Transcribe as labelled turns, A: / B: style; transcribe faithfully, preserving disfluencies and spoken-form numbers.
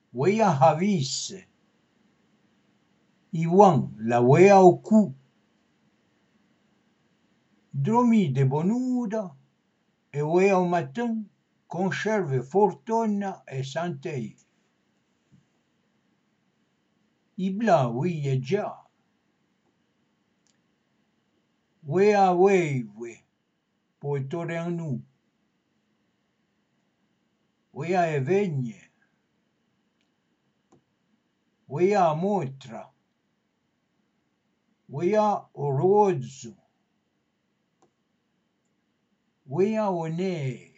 A: wea havisse, Iwan la wea au cu, dormi de bonuda, e wea au matin, conserve fortuna e santei. Ibla wia già, wea weve, poetore anu, wea e vegne, wea motra, wea o rozzo, wea o ne,